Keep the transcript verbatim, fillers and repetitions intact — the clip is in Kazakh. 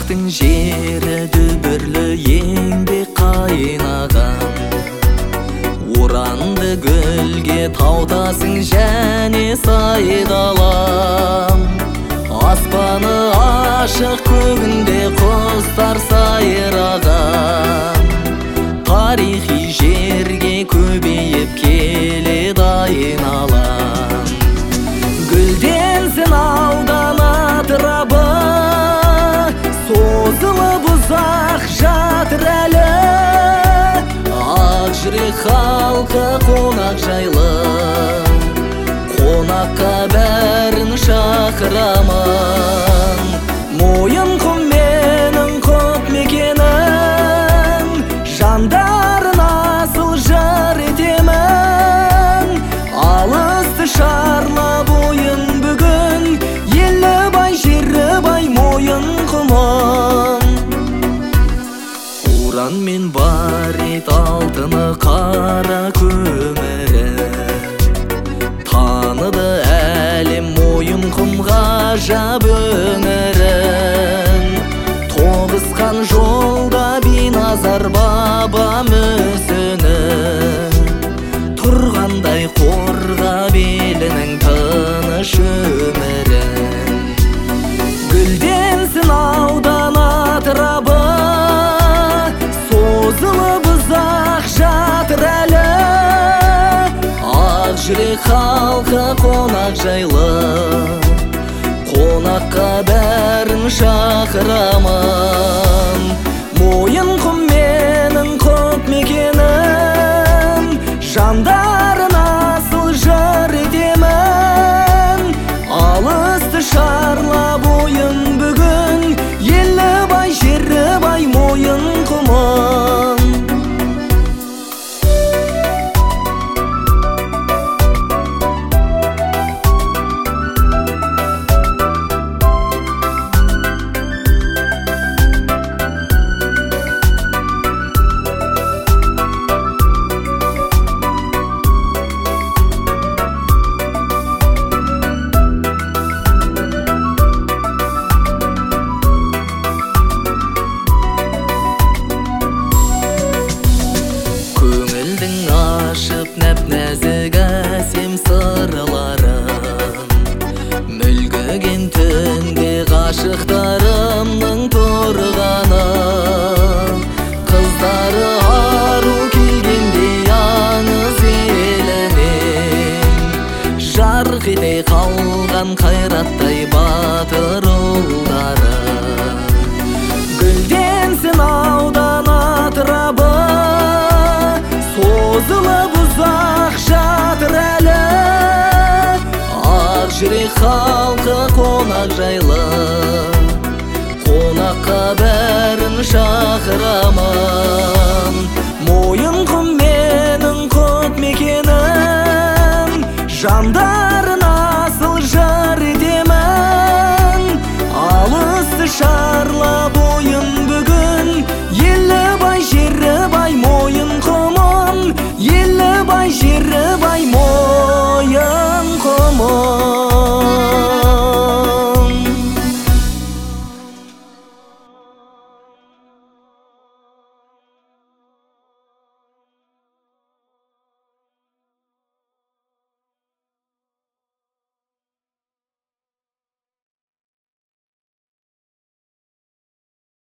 Қазақтың жері дүбірлі еңбек қайнаған, оранды гүлге таутасың және сайдалам. Аспаны ашық, көгінде құстар сайраған, тарихи жерге көбейіп келеді айналам. Гүлденсін аудан атырабы, созылып ұзақ жатыр әлі. Ақ жүрек халқы қонақ жайлы, қонаққа бәрін шақырамын. Мойынқұм менің құт мекенім, жандарын асыл жыр етемін. Алысты шарлап ойын бүгін, елі бай жері бай Мойынқұмым. Уран мен барит алтыны қара көмірі, таныды әлем Мойынқұм ғажап өңірін. Тоғысқан жолда биназар баба мүсіні, тұрғандай қорғап елінің тыныш өмірін. Гүлденсін аудан атырабы, созылып ұзақ жатыр әлі. Ақ жүрек халқы қонақ жайлы, қонаққа бәрін шақырамын. Мойынқұм менің құт мекенім, жандарын асыл жыр етемін. Алысты шарлап ойын бүгін, елі бай жері бай Мойынқұмым. Ашып нәп-нәзік әсем сырларын, мүлгіген түнде ғашықтарымның тұрғаны. Қыздары ару келгенде аңыз елінен, жарқ ете қалған қайраттай батыр ұлдары. Гүлденсін аудан атырабы, созылып ұзақ жатыр әлі. Ақ жүрек халқы қонақ жайлы, қонаққа бәрін шақырамын. Мойынқұм менің құт мекенім, жанда